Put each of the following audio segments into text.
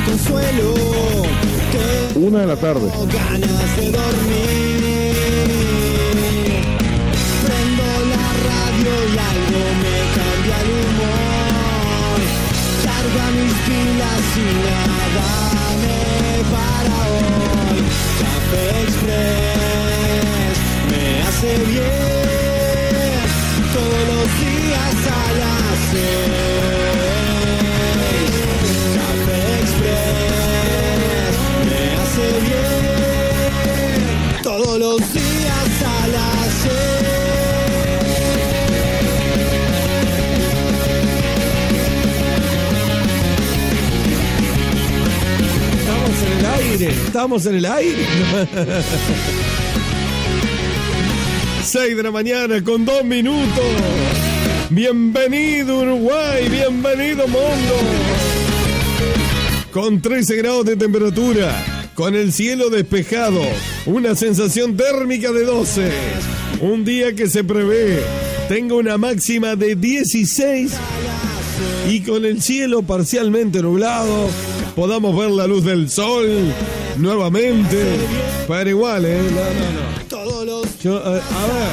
consuelo. 1 de la tarde. Ganas de dormir. Prendo la radio y algo me cambia el humor. Carga mis pilas y nada me para hoy. Café Express me hace bien. Todos los días a las 6. Café Express me hace bien. Todos los días a las 6. Estamos en el aire. 6 de la mañana con 2 minutos. Bienvenido Uruguay, bienvenido mundo. Con 13 grados de temperatura, con el cielo despejado, una sensación térmica de 12. Un día que se prevé tenga una máxima de 16 y con el cielo parcialmente nublado podamos ver la luz del sol nuevamente. Pero igual, no. Yo, a ver.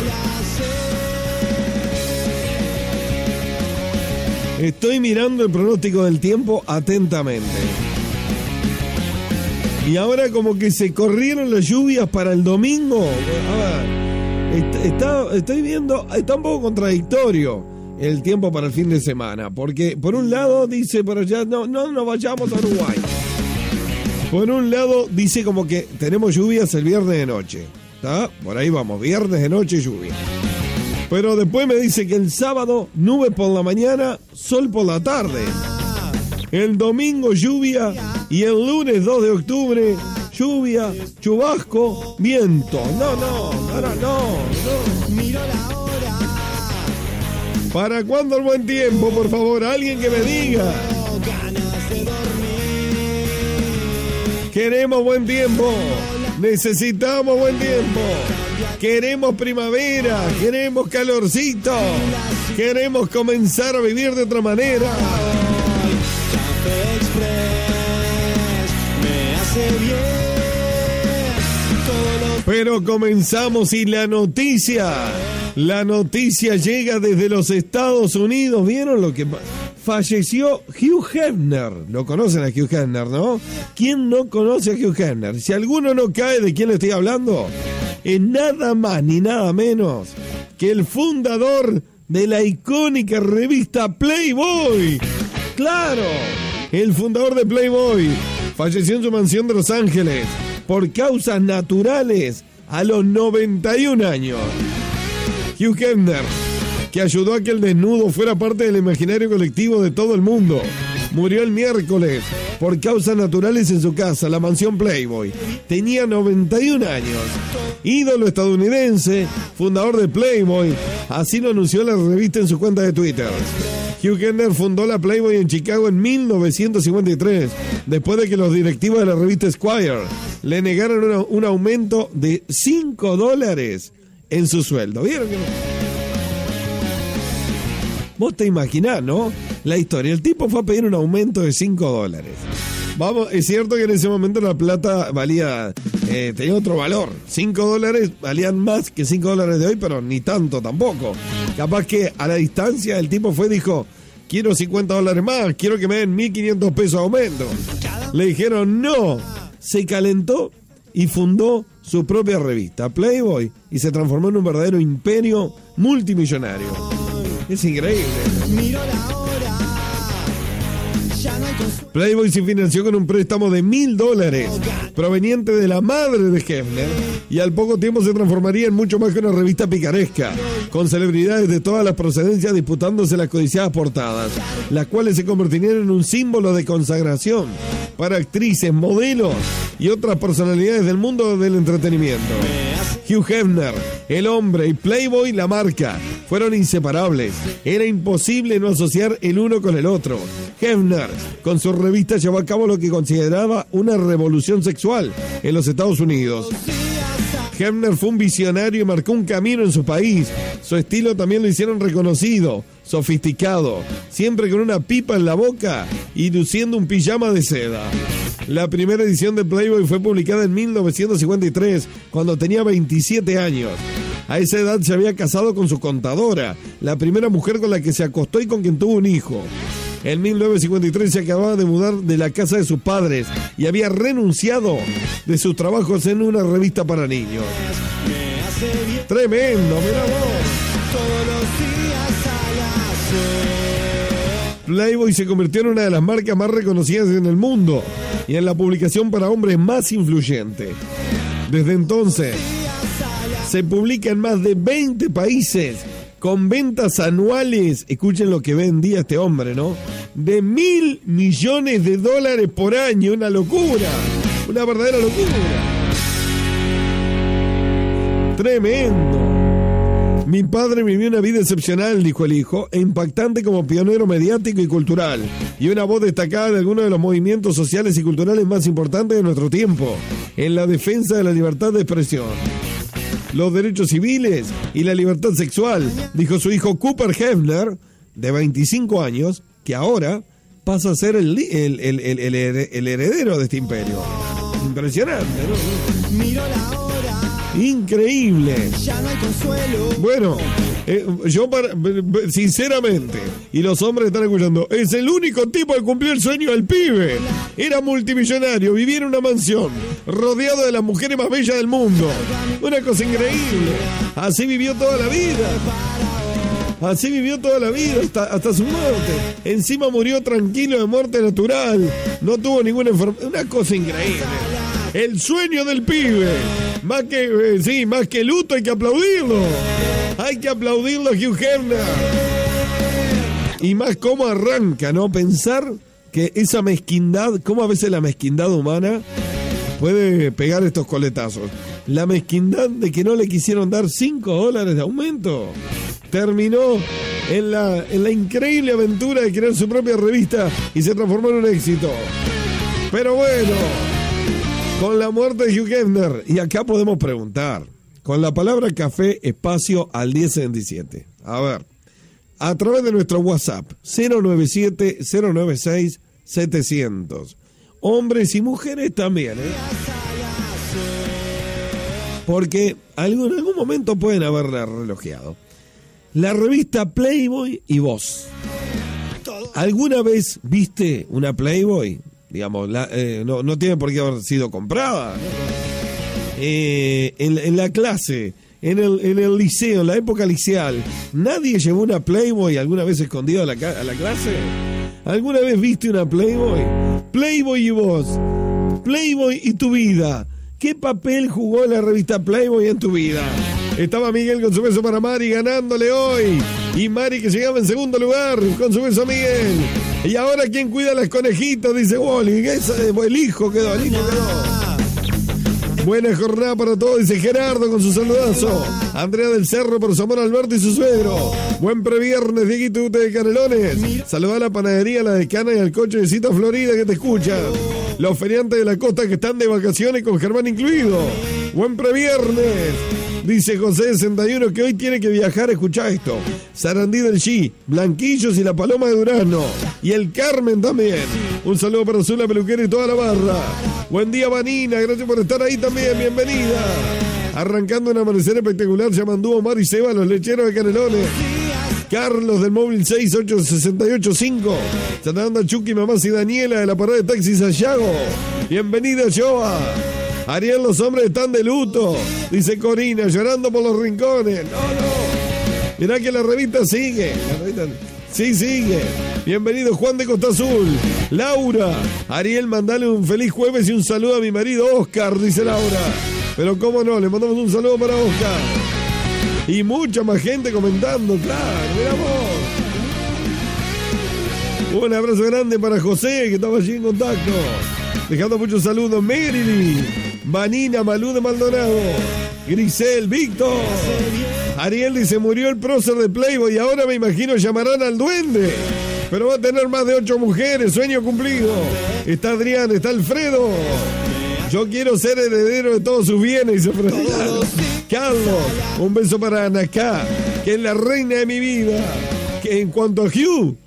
Estoy mirando el pronóstico del tiempo atentamente. Y ahora como que se corrieron las lluvias para el domingo. A ver, estoy viendo, está un poco contradictorio el tiempo para el fin de semana. Porque por un lado dice por allá, no nos vayamos a Uruguay. Por un lado dice como que tenemos lluvias el viernes de noche. ¿Está? Por ahí vamos, viernes de noche lluvia. Pero después me dice que el sábado nube por la mañana, sol por la tarde. El domingo lluvia y el lunes 2 de octubre lluvia, chubasco, viento. No. Miro la hora. ¿Para cuándo el buen tiempo? Por favor, alguien que me diga. Ganas de dormir. Queremos buen tiempo. Necesitamos buen tiempo. Queremos primavera. Queremos calorcito. Queremos comenzar a vivir de otra manera. Café Express me hace bien. Pero comenzamos y la noticia llega desde los Estados Unidos. ¿Vieron lo que falleció Hugh Hefner? Lo conocen a Hugh Hefner, ¿no? ¿Quién no conoce a Hugh Hefner? Si alguno no cae de quién le estoy hablando, es nada más ni nada menos que el fundador de la icónica revista Playboy. ¡Claro! El fundador de Playboy falleció en su mansión de Los Ángeles por causas naturales a los 91 años. Hugh Hefner, que ayudó a que el desnudo fuera parte del imaginario colectivo de todo el mundo, murió el miércoles por causas naturales en su casa, la mansión Playboy. Tenía 91 años. Ídolo estadounidense, fundador de Playboy, así lo anunció la revista en su cuenta de Twitter. Hugh Hefner fundó la Playboy en Chicago en 1953, después de que los directivos de la revista Esquire le negaron un aumento de $5 en su sueldo. ¿Vieron que no? Vos te imaginás, ¿no? La historia. El tipo fue a pedir un aumento de $5. Vamos, es cierto que en ese momento la plata valía, tenía otro valor. $5 valían más que $5 de hoy, pero ni tanto tampoco. Capaz que a la distancia el tipo fue y dijo, quiero $50 más, quiero que me den $1.500 de aumento. Le dijeron no. Se calentó y fundó su propia revista, Playboy, y se transformó en un verdadero imperio multimillonario. Es increíble. Miro la hora. Playboy se financió con un préstamo de $1.000 proveniente de la madre de Hefner y al poco tiempo se transformaría en mucho más que una revista picaresca, con celebridades de todas las procedencias disputándose las codiciadas portadas, las cuales se convertirían en un símbolo de consagración para actrices, modelos y otras personalidades del mundo del entretenimiento. Hugh Hefner, el hombre, y Playboy, la marca, fueron inseparables. Era imposible no asociar el uno con el otro. Hefner, con su revista, llevó a cabo lo que consideraba una revolución sexual en los Estados Unidos. Hefner fue un visionario y marcó un camino en su país. Su estilo también lo hicieron reconocido, sofisticado, siempre con una pipa en la boca y luciendo un pijama de seda. La primera edición de Playboy fue publicada en 1953, cuando tenía 27 años. A esa edad se había casado con su contadora, la primera mujer con la que se acostó y con quien tuvo un hijo. En 1953 se acababa de mudar de la casa de sus padres y había renunciado de sus trabajos en una revista para niños. Tremendo, mira vos. Todos los días a las 6. Playboy se convirtió en una de las marcas más reconocidas en el mundo y en la publicación para hombres más influyente. Desde entonces se publica en más de 20 países con ventas anuales, escuchen lo que vendía este hombre, ¿no? De $1.000 millones por año, una locura, una verdadera locura. Tremendo. Mi padre vivió una vida excepcional, dijo el hijo, e impactante como pionero mediático y cultural, y una voz destacada de algunos de los movimientos sociales y culturales más importantes de nuestro tiempo, en la defensa de la libertad de expresión, los derechos civiles y la libertad sexual, dijo su hijo Cooper Hefner, de 25 años, que ahora pasa a ser el heredero de este imperio. Impresionante, ¿no? Miro la hora. Increíble. Ya no hay consuelo. Bueno, sinceramente, y los hombres están escuchando, es el único tipo que cumplió el sueño del pibe. Era multimillonario, vivía en una mansión, rodeado de las mujeres más bellas del mundo. Una cosa increíble. Así vivió toda la vida. Así vivió toda la vida, hasta su muerte. Encima murió tranquilo de muerte natural. No tuvo ninguna enfermedad. Una cosa increíble. El sueño del pibe. Más que luto, hay que aplaudirlo. Hay que aplaudirlo a Hugh Hefner. Y más cómo arranca, ¿no? Pensar que esa mezquindad, cómo a veces la mezquindad humana puede pegar estos coletazos. La mezquindad de que no le quisieron dar $5 de aumento. Terminó en la increíble aventura de crear su propia revista y se transformó en un éxito. Pero bueno, con la muerte de Hugh Hefner, y acá podemos preguntar, con la palabra café, espacio al 1077. A ver, a través de nuestro WhatsApp, 097-096-700. Hombres y mujeres también, ¿eh? Porque en algún momento pueden haberla relojeado. La revista Playboy y vos. ¿Alguna vez viste una Playboy? Digamos, no tiene por qué haber sido comprada, ¿no? En la clase, en el liceo, en la época liceal, ¿nadie llevó una Playboy alguna vez escondida a la clase? ¿Alguna vez viste una Playboy? Playboy y vos. Playboy y tu vida. ¿Qué papel jugó la revista Playboy en tu vida? Estaba Miguel con su beso para Mari ganándole hoy. Y Mari que llegaba en segundo lugar con su beso a Miguel. Y ahora ¿quién cuida a las conejitas? Dice Wally. El hijo quedó. Buena jornada para todos, dice Gerardo con su saludazo. Andrea del Cerro por su amor a Alberto y su suegro. Buen previernes, Dieguito de Canelones. Saluda a la panadería, a la Decana y al coche de Cita Florida que te escucha. Los feriantes de la costa que están de vacaciones con Germán incluido. Buen previernes. Dice José 61 que hoy tiene que viajar, escucha esto. Sarandí del G, Blanquillos y la Paloma de Durazno. Y el Carmen también. Un saludo para Zula Peluquera y toda la barra. Buen día, Vanina, gracias por estar ahí también, bienvenida. Arrancando un amanecer espectacular, se mandó Omar y Seba, los lecheros de Canelones. Carlos del móvil 68685. Saludando a Chucky, Mamás y Daniela de la parada de taxis Sayago. Bienvenida, Joa. Ariel, los hombres están de luto. Dice Corina, llorando por los rincones. No. Mirá que la revista sigue. Sí, sigue. Bienvenido, Juan de Costa Azul. Laura. Ariel, mandale un feliz jueves y un saludo a mi marido Oscar, dice Laura. Pero cómo no, le mandamos un saludo para Oscar. Y mucha más gente comentando, claro, mirá vos. Un abrazo grande para José, que estaba allí en contacto. Dejando muchos saludos, Merily, Vanina, Malú de Maldonado, Grisel, Víctor. Ariel dice, murió el prócer de Playboy y ahora me imagino llamarán al duende. Pero va a tener más de 8 mujeres, sueño cumplido. Está Adrián, está Alfredo. Yo quiero ser heredero de todos sus bienes, dice Freddy. Carlos, un beso para Anaká, que es la reina de mi vida. Que en cuanto a Hugh,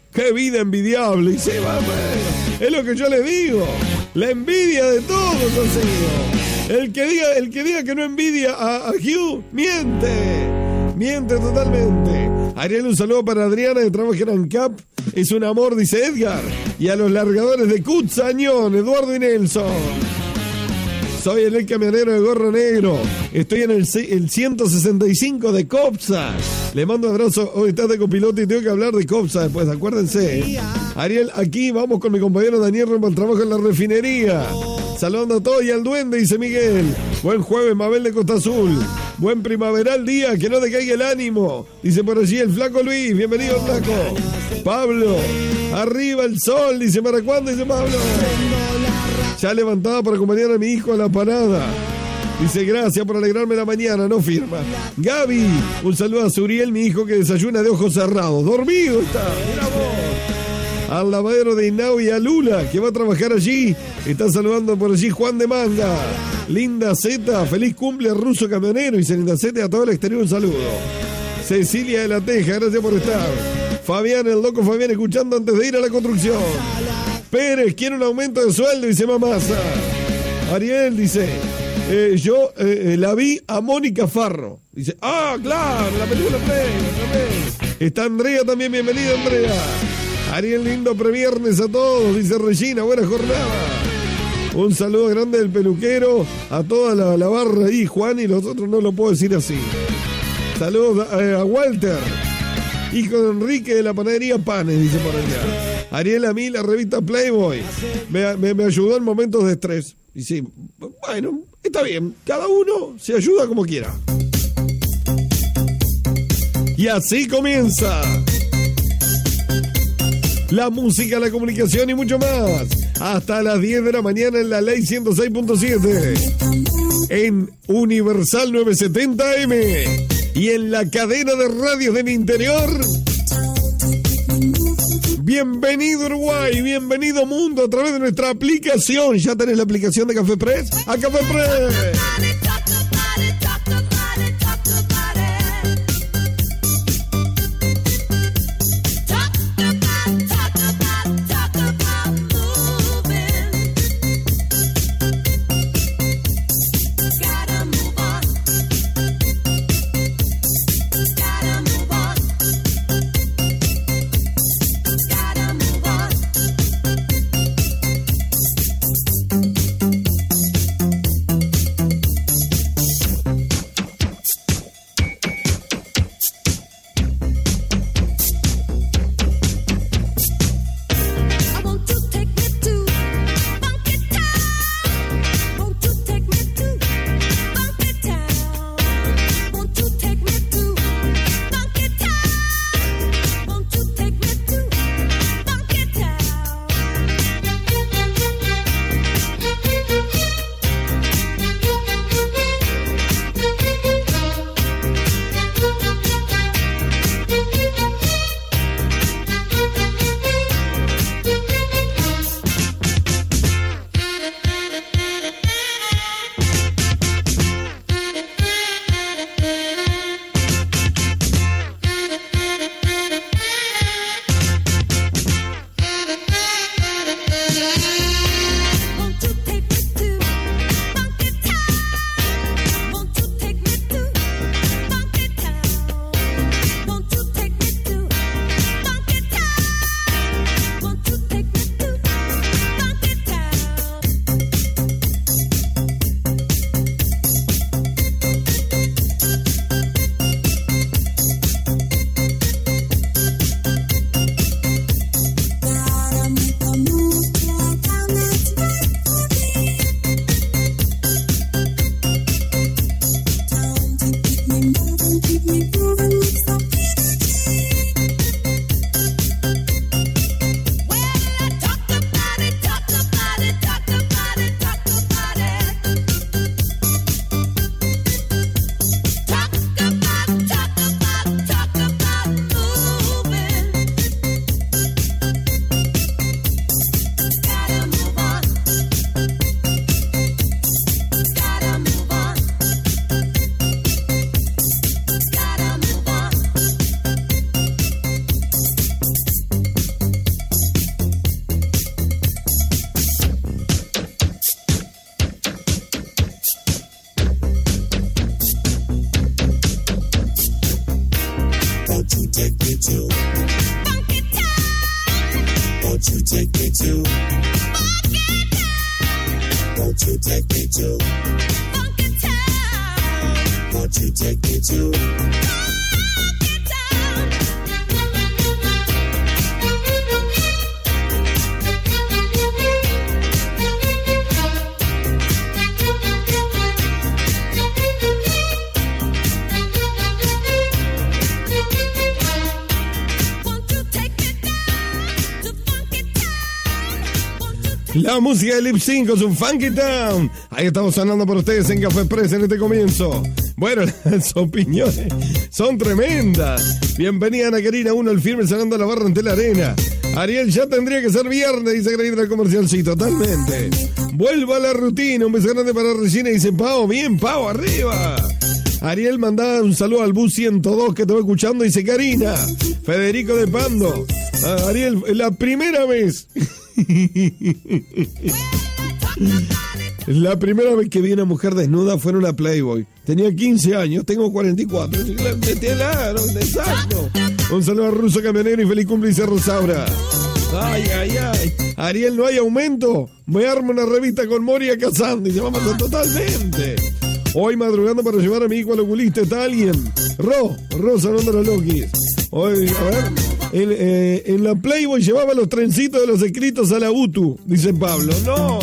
¡Qué vida envidiable! Y sí, vamos, es lo que yo les digo. La envidia de todos ha sido. El que diga que no envidia a Hugh, miente. Miente totalmente. Ariel, un saludo para Adriana que trabaja en ANCAP. Es un amor, dice Edgar. Y a los largadores de Cutzañón, Eduardo y Nelson. Soy el camionero de gorro negro. Estoy en el 165 de Copsa. Le mando un abrazo. Hoy estás de copiloto y tengo que hablar de Copsa después, acuérdense. Ariel, aquí vamos con mi compañero Daniel rumbo al trabajo en la refinería. Saludando a todos y al duende, dice Miguel. Buen jueves, Mabel de Costa Azul. Buen primaveral día, que no decaiga el ánimo. Dice por allí el flaco Luis. Bienvenido, flaco. Pablo, arriba el sol. Dice, ¿para cuándo? Dice Pablo. Ya levantada para acompañar a mi hijo a la parada. Dice, gracias por alegrarme la mañana, no firma. Gaby, un saludo a Suriel, mi hijo que desayuna de ojos cerrados. Dormido está, mira vos. Al lavadero de Inau y a Lula, que va a trabajar allí. Está saludando por allí Juan de Manga. Linda Zeta, feliz cumple ruso camionero. Dice Linda Zeta, a todo el exterior un saludo. Cecilia de la Teja, gracias por estar. Fabián, el loco Fabián, escuchando antes de ir a la construcción. Pérez quiere un aumento de sueldo, dice Mamasa. Ariel dice, yo la vi a Mónica Farro. Dice, claro, la película también. Está Andrea también, bienvenida Andrea. Ariel, lindo previernes a todos, dice Regina, buena jornada. Un saludo grande del peluquero, a toda la barra ahí, Juan, y los otros no lo puedo decir así. Saludos a Walter, hijo de Enrique de la panadería Panes, dice por allá. Ariel, a mí la revista Playboy me ayudó en momentos de estrés. Y sí, bueno, está bien, cada uno se ayuda como quiera. Y así comienza la música, la comunicación y mucho más. Hasta las 10 de la mañana en la Ley 106.7. En Universal 970M. Y en la cadena de radios del interior. Bienvenido Uruguay, bienvenido mundo a través de nuestra aplicación. ¿Ya tenés la aplicación de Café Press? ¡A Café Press! La música de Lip Sync con su Funky Town. Ahí estamos sonando por ustedes en Café Express en este comienzo. Bueno, las opiniones son tremendas. Bienvenida Ana Karina 1, el firme sonando a la barra ante la arena. Ariel, ya tendría que ser viernes, dice Graciela el comercial, sí, totalmente. Vuelva a la rutina, un beso grande para Regina, dice Pau, bien, Pau, arriba. Ariel, mandaba un saludo al bus 102 que te va escuchando, dice Karina. Federico de Pando. Ariel, la primera vez. La primera vez que vi una mujer desnuda fue en una Playboy. Tenía 15 años, tengo 44. Claro, exacto. Un saludo a Ruso Camionero y feliz cumple, dice Rosaura. Ay, ay, ay. Ariel, ¿no hay aumento? Me armo una revista con Moria Kazan. Dice, vamos a totalmente. Hoy madrugando para llevar a mi hijo al oculista. ¿Está alguien? Ro, sonando los Lokis. Hoy, a ver. En la Playboy llevaba los trencitos de los escritos a la UTU, dice Pablo. No.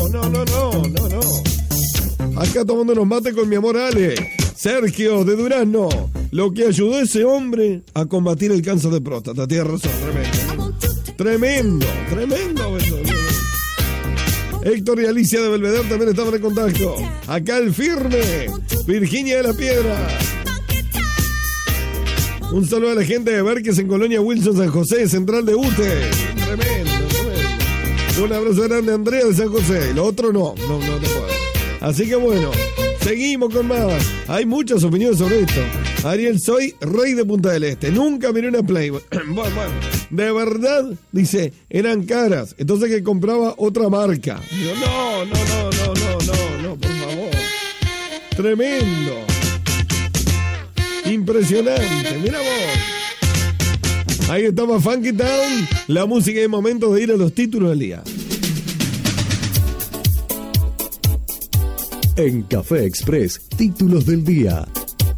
Acá tomándonos mate con mi amor Ale. Sergio de Durazno. Lo que ayudó a ese hombre a combatir el cáncer de próstata. Tienes razón, tremendo. Héctor y Alicia de Belvedere también estaban en contacto. Acá el firme. Virginia de la Piedra. Un saludo a la gente de Berques en Colonia Wilson, San José, Central de UTE. Tremendo. Un abrazo grande a Andrea de San José. Lo otro no te puedo. Así que bueno, seguimos con más. Hay muchas opiniones sobre esto. Ariel, soy rey de Punta del Este. Nunca miré una Playboy. Bueno, de verdad, dice, eran caras. Entonces que compraba otra marca. Digo, no, por favor. Tremendo. Impresionante, mira vos. Ahí estaba Funky Town, la música y momento de ir a los títulos del día. En Café Express, títulos del día.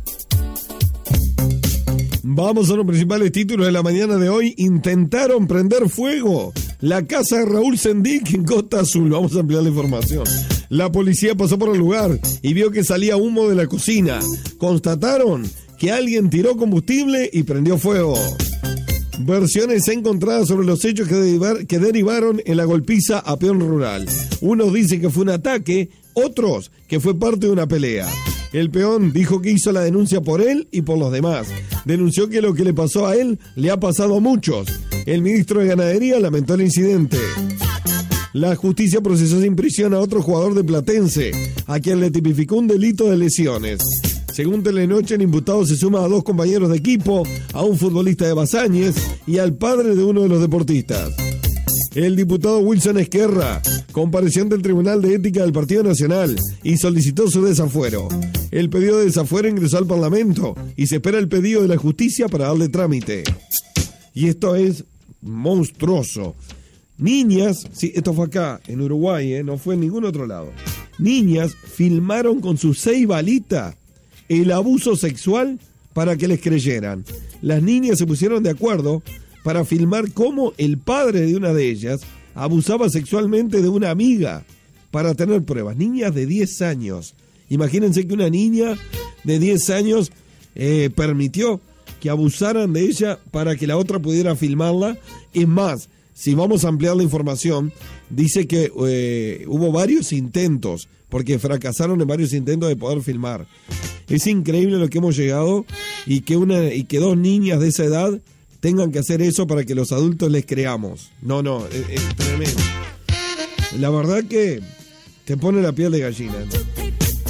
Vamos a los principales títulos de la mañana de hoy. Intentaron prender fuego la casa de Raúl Sendic en Costa Azul. Vamos a ampliar la información. La policía pasó por el lugar y vio que salía humo de la cocina. Constataron que alguien tiró combustible y prendió fuego. Versiones encontradas sobre los hechos que derivaron en la golpiza a peón rural. Unos dicen que fue un ataque, otros que fue parte de una pelea. El peón dijo que hizo la denuncia por él y por los demás. Denunció que lo que le pasó a él le ha pasado a muchos. El ministro de Ganadería lamentó el incidente. La justicia procesó sin prisión a otro jugador de Platense, a quien le tipificó un delito de lesiones. Según Telenoche, el imputado se suma a 2 compañeros de equipo, a un futbolista de Basáñez y al padre de uno de los deportistas. El diputado Wilson Esquerra compareció ante el Tribunal de Ética del Partido Nacional y solicitó su desafuero. El pedido de desafuero ingresó al Parlamento y se espera el pedido de la justicia para darle trámite. Y esto es monstruoso. Niñas, sí, esto fue acá, en Uruguay, no fue en ningún otro lado. Niñas filmaron con sus 6 balitas el abuso sexual para que les creyeran. Las niñas se pusieron de acuerdo para filmar cómo el padre de una de ellas abusaba sexualmente de una amiga para tener pruebas. Niñas de 10 años. Imagínense que una niña de 10 años permitió que abusaran de ella para que la otra pudiera filmarla. Es más, si vamos a ampliar la información, dice que hubo varios intentos, porque fracasaron en varios intentos de poder filmar. Es increíble lo que hemos llegado y que 2 niñas de esa edad tengan que hacer eso para que los adultos les creamos. No, es tremendo. La verdad que te pone la piel de gallina, ¿no?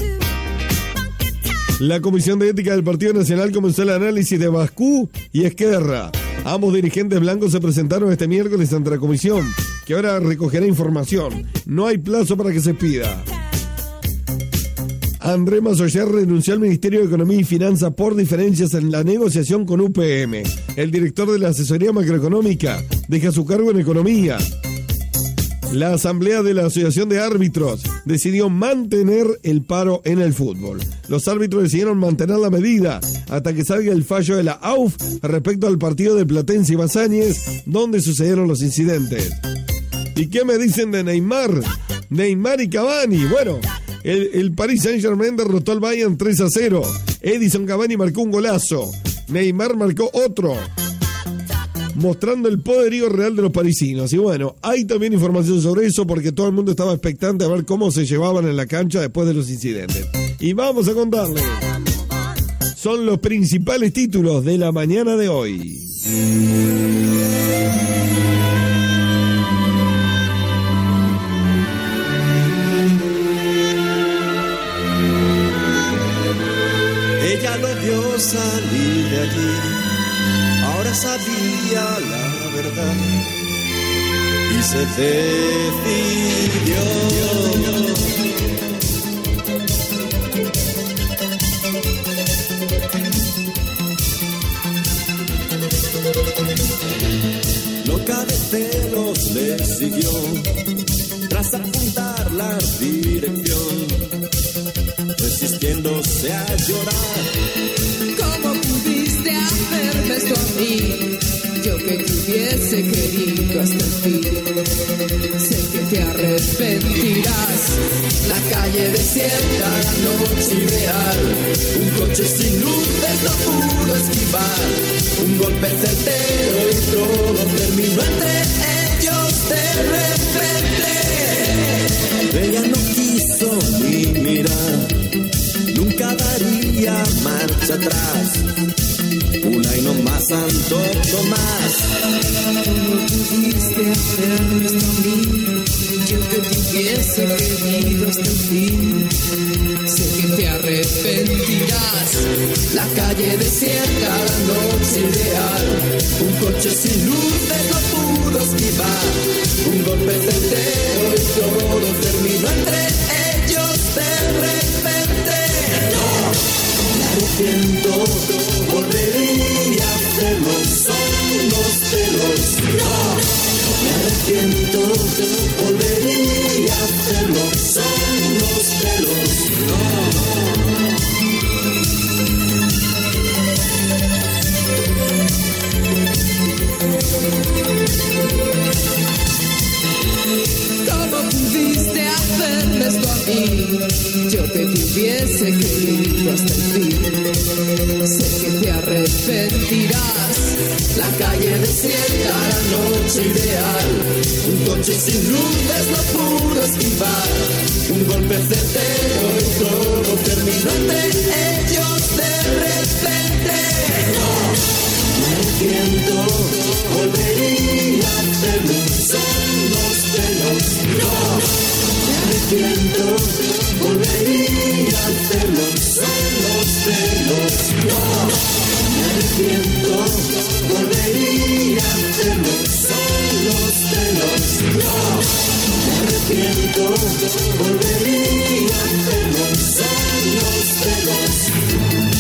La Comisión de Ética del Partido Nacional comenzó el análisis de Bascú y Esquerra. Ambos dirigentes blancos se presentaron este miércoles ante la comisión, que ahora recogerá información. No hay plazo para que se pida. Andrés Masoyer renunció al Ministerio de Economía y Finanzas por diferencias en la negociación con UPM. El director de la asesoría macroeconómica deja su cargo en Economía. La asamblea de la Asociación de Árbitros decidió mantener el paro en el fútbol. Los árbitros decidieron mantener la medida hasta que salga el fallo de la AUF respecto al partido de Platense y Masáñez, donde sucedieron los incidentes. ¿Y qué me dicen de Neymar? Neymar y Cavani. Bueno, el Paris Saint-Germain derrotó al Bayern 3-0. Edison Cavani marcó un golazo. Neymar marcó otro, mostrando el poderío real de los parisinos. Y bueno, hay también información sobre eso porque todo el mundo estaba expectante a ver cómo se llevaban en la cancha después de los incidentes. Y vamos a contarles. Son los principales títulos de la mañana de hoy. Ella lo vio salir de allí, ahora sabía la verdad y se decidió. Loca de celos le siguió, tras apuntar la dirección, resistiéndose a llorar. ¿Cómo pudiste hacerme esto a mí? Yo que te hubiese querido hasta el fin. Sé que te arrepentirás. La calle desierta, la noche ideal. Un coche sin luces no pudo esquivar. Un golpe certero y todo terminó entre ellos de repente. Ella no quiso ni mirar, nunca daría marcha atrás. Una y no más, Santo Tomás. ¿Cómo pudiste hacerme esto a mí? Yo que te hubiese querido hasta el fin. Sé que te arrepentirás. La calle desierta, la noche ideal. Un coche sin luces no pudo esquivar. Un golpe certero y todo terminó entre ellos de repente. No, me arrepiento, volvería a hacerlo, son los celos. No, me arrepiento, volvería a hacerlo, son los celos. ¿Cómo pudiste hacerme esto a mí? Yo que te hubiese querido hasta el fin. Sé que te arrepentirás. La calle desierta, la noche ideal. Un coche sin luces no pudo esquivar. Un golpe certero y todo terminó entre ellos de repente. No, me arrepiento, volvería a hacerlo, son los celos. No, me arrepiento, volvería a hacerlo, son los celos. No, me arrepiento, volvería a hacerlo, son los celos. No, me arrepiento, volvería a hacerlo, son los celos.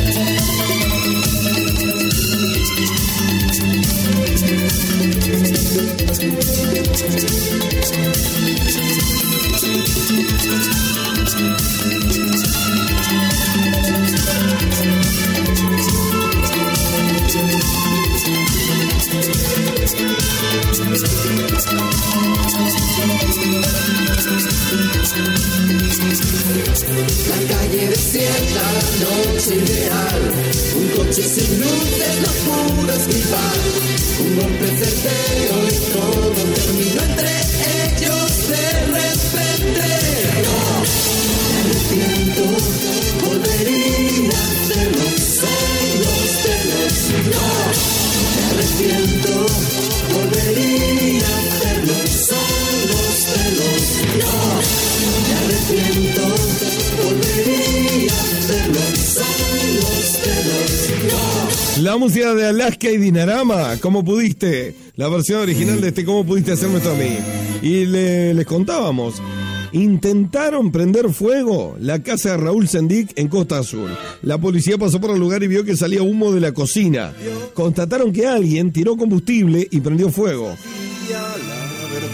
La calle desierta, la noche ideal. Un coche sin luces no pudo esquivar. Un golpe certero y todo terminó entre ellos de repente. No, me arrepiento, volvería a hacerlo, son los celos. No, me arrepiento, volvería a hacerlo, son los celos. No, me arrepiento, volvería a hacerlo, son los celos. No. La música de Alaska y Dinarama, ¿cómo pudiste? La versión original de ¿Cómo pudiste hacerme esto a mí? Y les contábamos, intentaron prender fuego la casa de Raúl Sendic en Costa Azul. La policía pasó por el lugar y vio que salía humo de la cocina. Constataron que alguien tiró combustible y prendió fuego.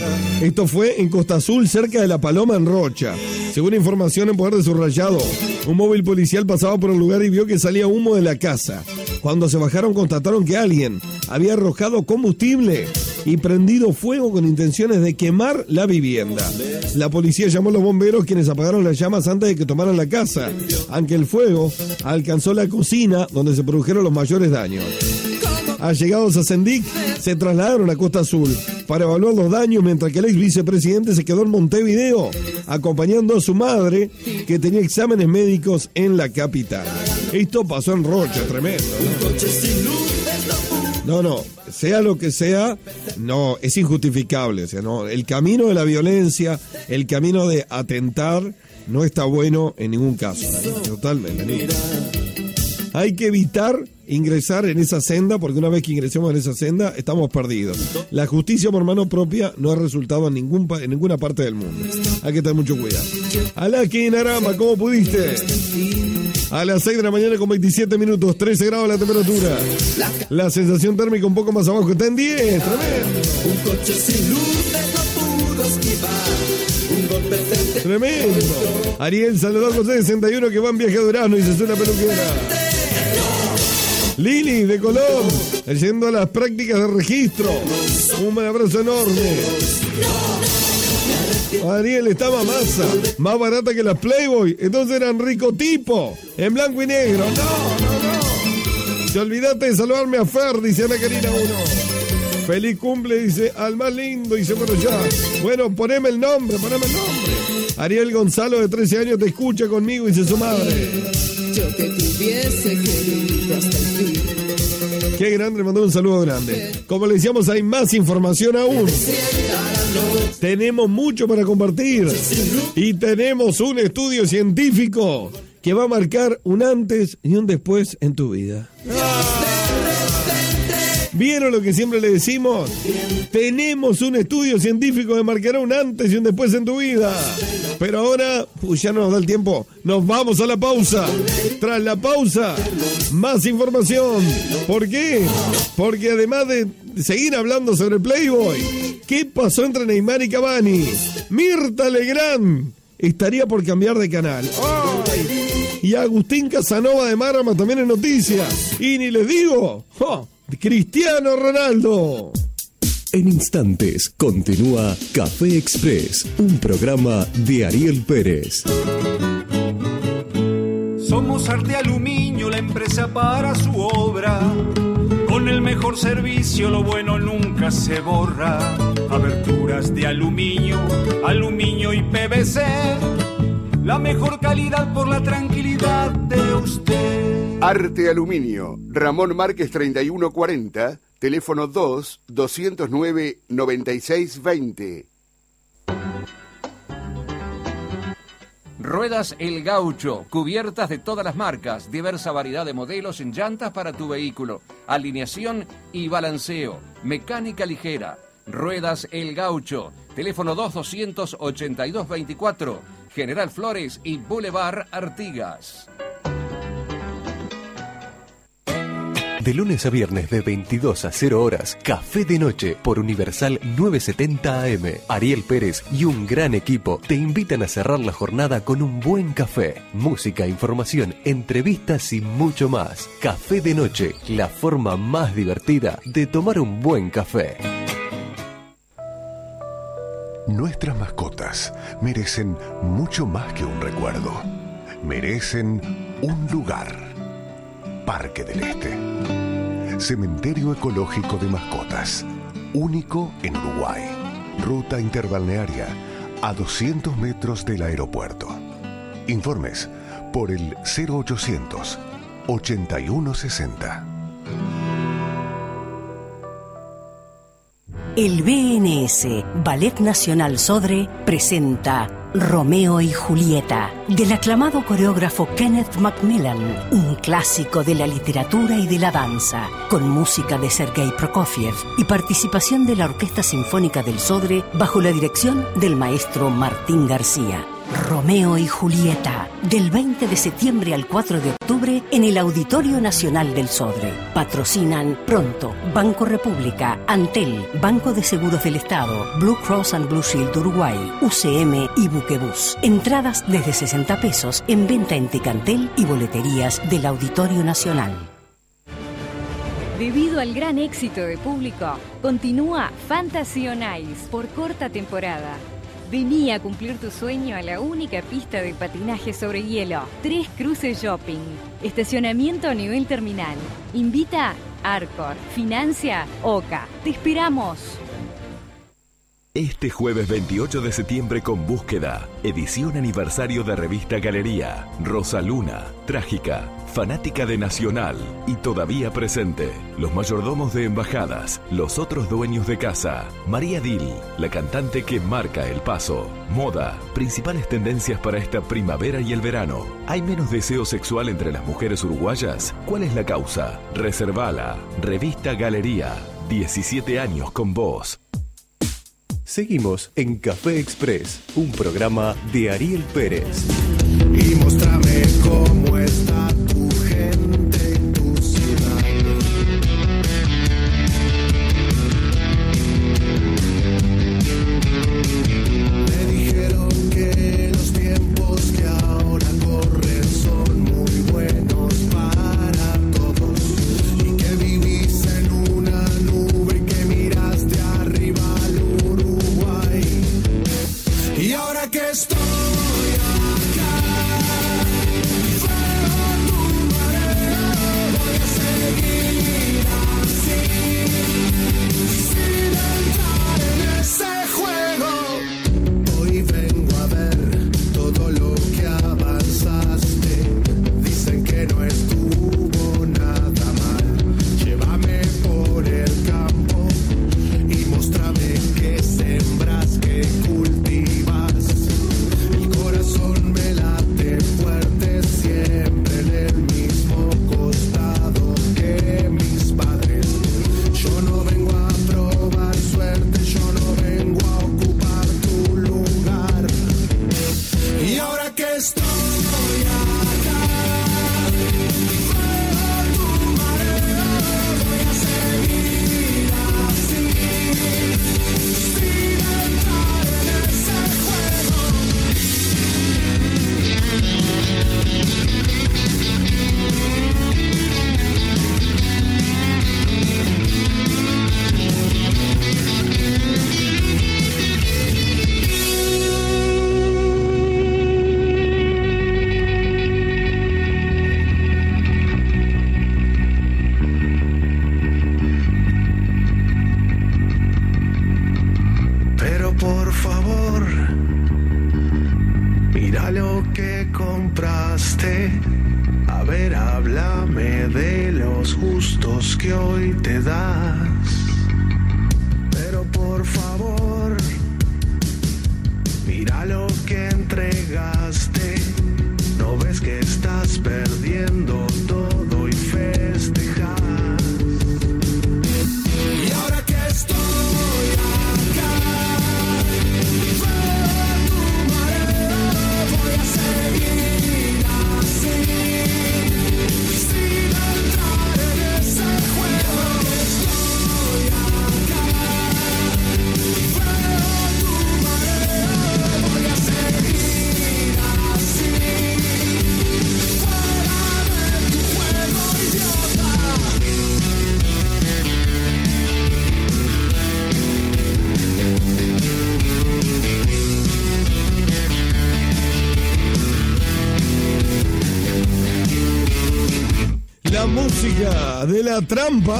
Esto fue en Costa Azul, cerca de La Paloma, en Rocha. Según información en poder de Subrayado, un móvil policial pasaba por el lugar y vio que salía humo de la casa. Cuando se bajaron, constataron que alguien había arrojado combustible y prendido fuego con intenciones de quemar la vivienda. La policía llamó a los bomberos, quienes apagaron las llamas antes de que tomaran la casa, aunque el fuego alcanzó la cocina, donde se produjeron los mayores daños. Allegados a Sendic se trasladaron a Costa Azul para evaluar los daños, mientras que el ex vicepresidente se quedó en Montevideo acompañando a su madre, que tenía exámenes médicos en la capital. Esto pasó en Rocha, tremendo, ¿no? No, sea lo que sea, no, es injustificable. O sea, no, el camino de la violencia, el camino de atentar, no está bueno en ningún caso. Totalmente. Hay que evitar ingresar en esa senda, porque una vez que ingresemos en esa senda, estamos perdidos. La justicia por mano propia no ha resultado en ninguna parte del mundo. Hay que tener mucho cuidado. Alá, Kinarama, ¿cómo pudiste? A las 6 de la mañana con 27 minutos, 13 grados la temperatura. La sensación térmica un poco más abajo, está en 10, tremendo. Un coche sin luces no pudo esquivar un golpe certero. Tremendo. Ariel saludó a José 61 que va en viaje a Durazno y se suena peluquera. Lili de Colón, yendo a las prácticas de registro. Un abrazo enorme. Ariel, estaba masa, más barata que las Playboy. Entonces eran rico tipo, en blanco y negro. No. Te olvidaste de saludarme a Fer, dice Ana Karina 1. Feliz cumple, dice al más lindo, dice bueno ya. Bueno, poneme el nombre. Ariel Gonzalo, de 13 años, te escucha conmigo, dice su madre. Yo te tuviese querido hasta el fin. Qué grande, le mandó un saludo grande. Como le decíamos, hay más información aún. Tenemos mucho para compartir. Y tenemos un estudio científico que va a marcar un antes y un después en tu vida. ¿Vieron lo que siempre le decimos? Tenemos un estudio científico que marcará un antes y un después en tu vida. Pero ahora, ya no nos da el tiempo. Nos vamos a la pausa. Tras la pausa, más información. ¿Por qué? Porque además de seguir hablando sobre Playboy, ¿qué pasó entre Neymar y Cavani? Mirta Legrand estaría por cambiar de canal. ¡Ay! Y Agustín Casanova de Marama también en noticias. Y ni les digo, Cristiano Ronaldo. En instantes continúa Café Express, un programa de Ariel Pérez. Somos Arte Aluminio, la empresa para su obra. Con el mejor servicio, lo bueno nunca se borra. Aberturas de aluminio, aluminio y PVC. La mejor calidad por la tranquilidad de usted. Arte Aluminio, Ramón Márquez 3140, teléfono 2-209-9620. Ruedas El Gaucho, cubiertas de todas las marcas, diversa variedad de modelos en llantas para tu vehículo, alineación y balanceo, mecánica ligera. Ruedas El Gaucho, teléfono 2-282-24, General Flores y Boulevard Artigas. De lunes a viernes de 22 a 0 horas, Café de Noche por Universal 970 AM. Ariel Pérez y un gran equipo te invitan a cerrar la jornada con un buen café. Música, información, entrevistas y mucho más. Café de Noche, la forma más divertida de tomar un buen café. Nuestras mascotas merecen mucho más que un recuerdo. Merecen un lugar. Parque del Este. Cementerio ecológico de mascotas. Único en Uruguay. Ruta interbalnearia a 200 metros del aeropuerto. Informes por el 0800 8160. El BNS, Ballet Nacional Sodre, presenta Romeo y Julieta, del aclamado coreógrafo Kenneth Macmillan, un clásico de la literatura y de la danza, con música de Sergei Prokofiev y participación de la Orquesta Sinfónica del Sodre bajo la dirección del maestro Martín García. Romeo y Julieta, del 20 de septiembre al 4 de octubre en el Auditorio Nacional del Sodre. Patrocinan Pronto, Banco República, Antel, Banco de Seguros del Estado, Blue Cross and Blue Shield Uruguay, UCM y Buquebus. Entradas desde 60 pesos en venta en Ticantel y boleterías del Auditorio Nacional. Debido al gran éxito de público, continúa Fantasy on Ice por corta temporada. Vení a cumplir tu sueño a la única pista de patinaje sobre hielo. 3 cruces shopping. Estacionamiento a nivel terminal. Invita Arcor. Financia OCA. ¡Te esperamos! Este jueves 28 de septiembre con Búsqueda, edición aniversario de Revista Galería, Rosa Luna, Trágica, fanática de Nacional y todavía presente, los mayordomos de embajadas, los otros dueños de casa, María Dil, la cantante que marca el paso, moda, principales tendencias para esta primavera y el verano. ¿Hay menos deseo sexual entre las mujeres uruguayas? ¿Cuál es la causa? Reservala, Revista Galería, 17 años con vos. Seguimos en Café Express, un programa de Ariel Pérez. Y mostrame cómo está tu gente en tu ciudad. Me dijeron que los tiempos que ahora corren son muy buenos para todos y que vivís en una nube y que miras de arriba al Uruguay. Y ahora que estoy De La Trampa.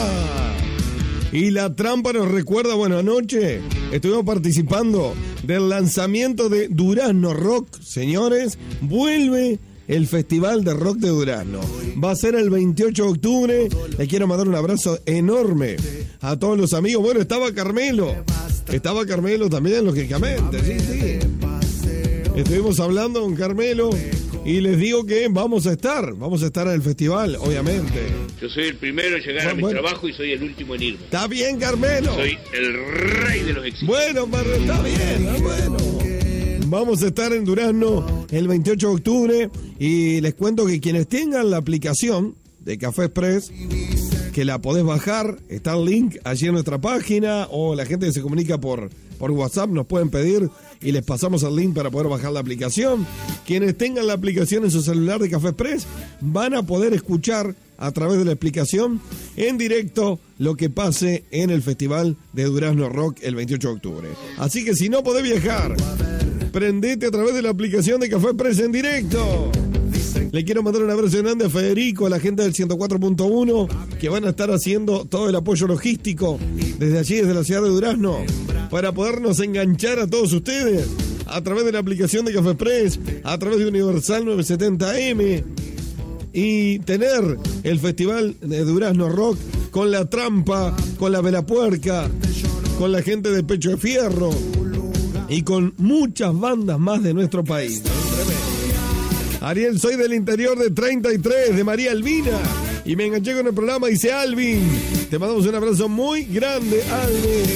Y La Trampa nos recuerda, bueno, anoche estuvimos participando del lanzamiento de Durazno Rock. Señores, vuelve el Festival de Rock de Durazno. Va a ser el 28 de octubre. Le quiero mandar un abrazo enorme a todos los amigos. Bueno, estaba Carmelo también, lógicamente. Sí. Estuvimos hablando con Carmelo y les digo que vamos a estar en el festival, obviamente. Yo soy el primero en llegar a mi trabajo y soy el último en irme. Está bien, Carmelo. Soy el rey de los éxitos. Bueno, está bien, bueno. Vamos a estar en Durazno el 28 de octubre y les cuento que quienes tengan la aplicación de Café Express, que la podés bajar, está el link allí en nuestra página, o la gente que se comunica por WhatsApp nos pueden pedir y les pasamos el link para poder bajar la aplicación. Quienes tengan la aplicación en su celular de Café Express van a poder escuchar a través de la aplicación en directo lo que pase en el Festival de Durazno Rock el 28 de octubre. Así que si no podés viajar, prendete a través de la aplicación de Café Express en directo. Le quiero mandar un abrazo grande a Federico, a la gente del 104.1, que van a estar haciendo todo el apoyo logístico desde allí, desde la ciudad de Durazno, para podernos enganchar a todos ustedes a través de la aplicación de Café Express, a través de Universal 970M, y tener el Festival de Durazno Rock con La Trampa, con La Velapuerca, con la gente de Pecho de Fierro y con muchas bandas más de nuestro país. Ariel, soy del interior de 33, de María Albina, y me enganché con el programa, dice Alvin. Te mandamos un abrazo muy grande, Alvin.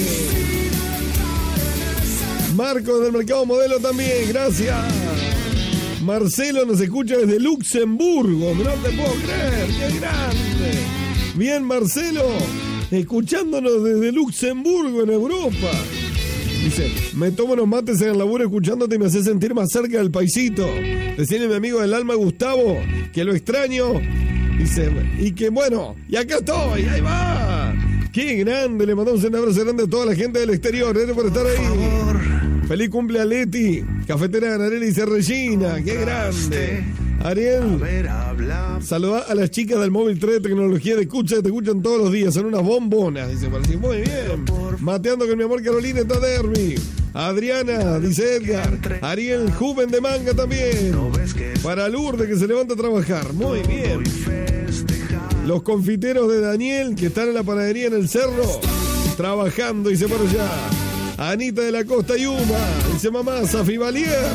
Marcos del Mercado Modelo también, gracias. Marcelo nos escucha desde Luxemburgo, no te puedo creer, qué grande. Bien, Marcelo, escuchándonos desde Luxemburgo, en Europa. Dice, me tomo unos mates en el laburo escuchándote y me hace sentir más cerca del paisito. Decirle a mi amigo del alma, Gustavo, que lo extraño. Dice, y que bueno, y acá estoy, ahí va. Qué grande, le mandamos un abrazo grande a toda la gente del exterior, gracias por estar ahí. Feliz cumple a Leti, cafetera ganadera, dice Regina, qué grande. Ariel, saluda a las chicas del móvil 3 de tecnología de escucha, que te escuchan todos los días, son unas bombonas, dice, muy bien. Mateando con mi amor Carolina, está Derby. Adriana, dice Edgar. Ariel, joven de manga también. Para Lourdes, que se levanta a trabajar, muy bien. Los confiteros de Daniel, que están en la panadería en el cerro, trabajando, dice por allá. Anita de la Costa Yuma, dice mamá, Safi Valier.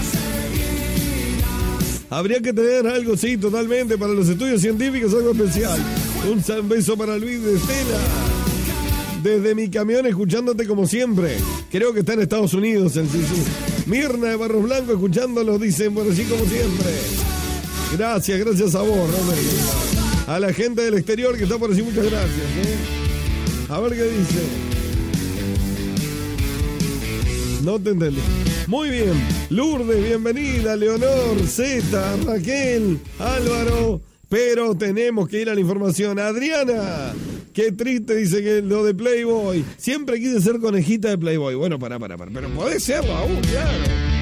Habría que tener algo, sí, totalmente, para los estudios científicos, algo especial. Un beso para Luis de Estela. Desde mi camión, escuchándote como siempre. Creo que está en Estados Unidos, el Cici. Mirna de Barros Blanco, escuchándolos, dicen, bueno, así como siempre. Gracias a vos, Robert. A la gente del exterior que está por así, muchas gracias. A ver qué dice. No te entendí. Muy bien. Lourdes, bienvenida. Leonor, Zeta, Raquel, Álvaro. Pero tenemos que ir a la información. Adriana, qué triste, dice que lo de Playboy. Siempre quise ser conejita de Playboy. Bueno, para. Pero podés serlo aún, claro.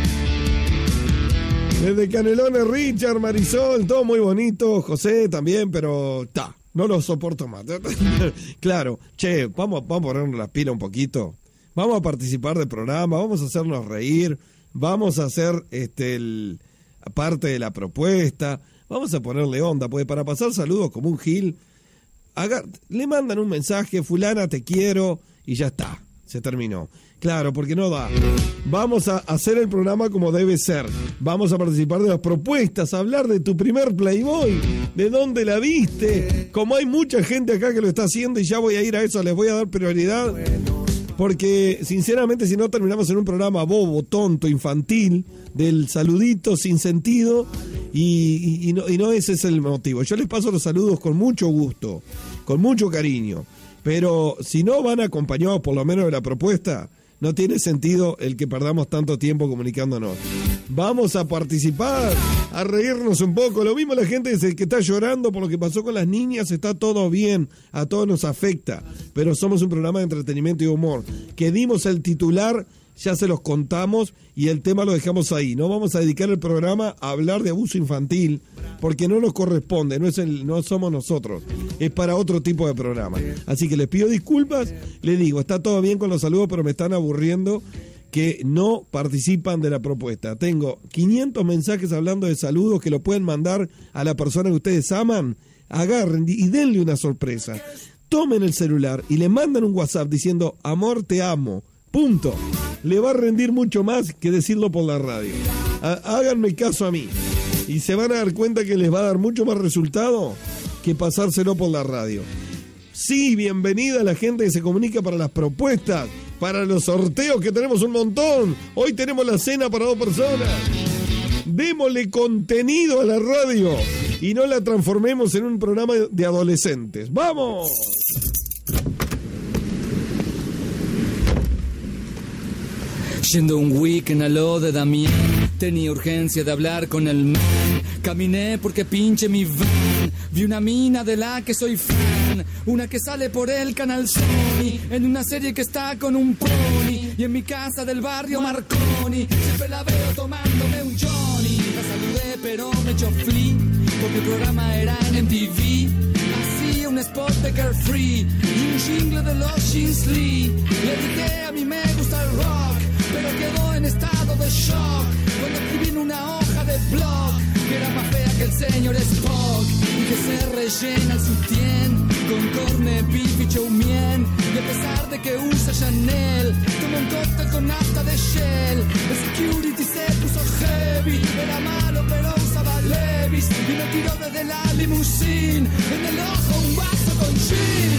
Desde Canelones, Richard, Marisol, todo muy bonito. José también, pero no lo soporto más. Claro, che, vamos a ponernos las pilas un poquito. Vamos a participar del programa, vamos a hacernos reír, vamos a hacer parte de la propuesta, vamos a ponerle onda, porque para pasar saludos como un gil, le mandan un mensaje, fulana te quiero, y ya está, se terminó. Claro, porque no da. Vamos a hacer el programa como debe ser. Vamos a participar de las propuestas, a hablar de tu primer Playboy, de dónde la viste. Como hay mucha gente acá que lo está haciendo y ya voy a ir a eso, les voy a dar prioridad. Porque, sinceramente, si no terminamos en un programa bobo, tonto, infantil, del saludito sin sentido, y no ese es el motivo. Yo les paso los saludos con mucho gusto, con mucho cariño, pero si no van acompañados por lo menos de la propuesta, no tiene sentido el que perdamos tanto tiempo comunicándonos. Vamos a participar, a reírnos un poco. Lo mismo la gente que está llorando por lo que pasó con las niñas, está todo bien, a todos nos afecta, pero somos un programa de entretenimiento y humor. Que dimos el titular, ya se los contamos y el tema lo dejamos ahí. No vamos a dedicar el programa a hablar de abuso infantil, porque no nos corresponde, no somos nosotros, es para otro tipo de programa. Así que les pido disculpas, les digo, está todo bien con los saludos, pero me están aburriendo que no participan de la propuesta. Tengo 500 mensajes hablando de saludos que lo pueden mandar a la persona que ustedes aman. Agarren y denle una sorpresa. Tomen el celular y le mandan un WhatsApp diciendo, amor, te amo. Punto. Le va a rendir mucho más que decirlo por la radio. Háganme caso a mí. Y se van a dar cuenta que les va a dar mucho más resultado que pasárselo por la radio. Sí, bienvenida a la gente que se comunica para las propuestas, para los sorteos, que tenemos un montón. Hoy tenemos la cena para 2 personas. Démosle contenido a la radio y no la transformemos en un programa de adolescentes. ¡Vamos! Yendo un weekend a lo de Damián, tenía urgencia de hablar con el man. Caminé porque pinche mi van. Vi una mina de la que soy fan, una que sale por el canal Sony, en una serie que está con un pony. Y en mi casa del barrio Marconi, siempre la veo tomándome un Johnny. La saludé pero me echó flea, porque el programa era en MTV. Hacía un spot de Carefree y un jingle de los Jeans Lee. Le dije, a mí me gusta el rock, pero quedó en estado de shock cuando escribí en una hoja de blog que era más fea que el señor Spock y que se rellena el sutién con corne, beef y chow mein. Y a pesar de que usa Chanel, toma un cóctel con nafta de Shell. El security se puso heavy, era malo pero usaba Levi's y me tiró desde la limusine, en el ojo un vaso con gin.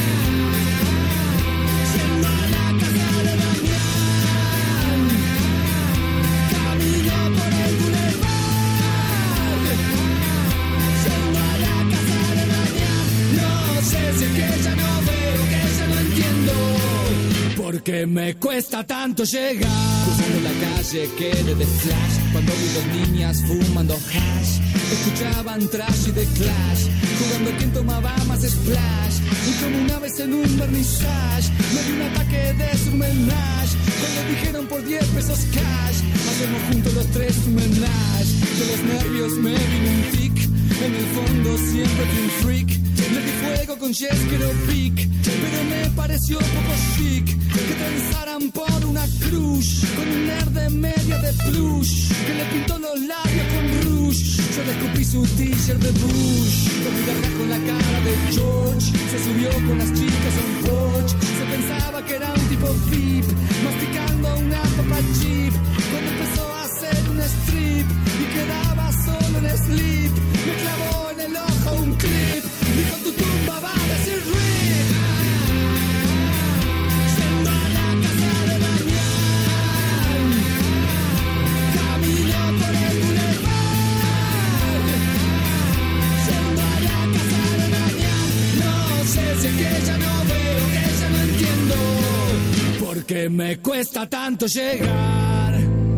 Yendo a la casa de Damián, camino por el boulevard. Yendo a la casa de Damián, no sé si es que ya no veo, que ya no entiendo, porque me cuesta tanto llegar. Cruzando la calle quedé de flash cuando vi dos niñas fumando hash. Escuchaban trash y The Clash, jugando quien tomaba más splash. Y como una vez en un vernissage me dio un ataque de surmenage cuando dijeron por 10 pesos cash hacemos juntos los tres un menage. De los nervios me vino un tic, en el fondo siempre fui un freak. Le di fuego con Jessica Pic, pero me pareció poco chic que pensaran por una cruz con un nerd de media de plush que le pintó los labios con rouge. Yo le escupí su t-shirt de Bush, con mi garra con la cara de George. Se subió con las chicas a un Porsche, se pensaba que era un tipo VIP, masticando una papa chip, cuando empezó a hacer un strip y quedaba solo en slip. Me clavó en el ojo un clip, dijo tu tumba va a decir RIP. Yendo a la casa de Damián, camino por el boulevard. Yendo a la casa de Damián, no sé si es que ya no veo, que ya no entiendo, porque me cuesta tanto llegar.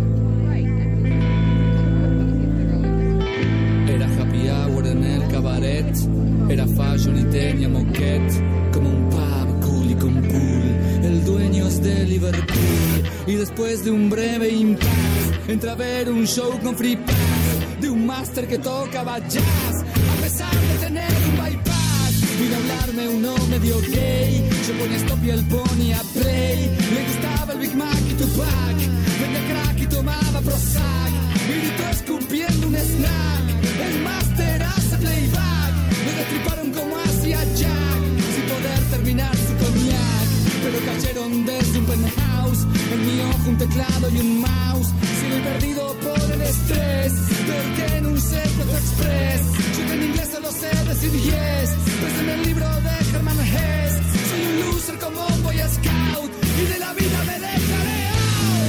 Era happy hour en el cabaret, era fashion y tenía moquette, como un pub cool y con pool. El dueño es de Liverpool y después de un breve impasse entré a ver un show con free pass de un máster que tocaba jazz a pesar de tener un bypass. Vino a hablarme uno medio gay, yo ponía stop y él ponía play. Le gustaba el Big Mac y Tupac, vendía crack y tomaba Prozac y gritó escupiendo un snack. El máster hace playback, lo destriparon como hacía Jack, sin poder terminar su cognac, pero cayeron desde un penthouse, en mi ojo un teclado y un mouse, sigo perdido por el estrés, peor que en un secuestro express. Yo que en inglés solo sé decir yes, pues en el libro de Herman Hesse soy un loser como un Boy Scout y de la vida me dejaré out.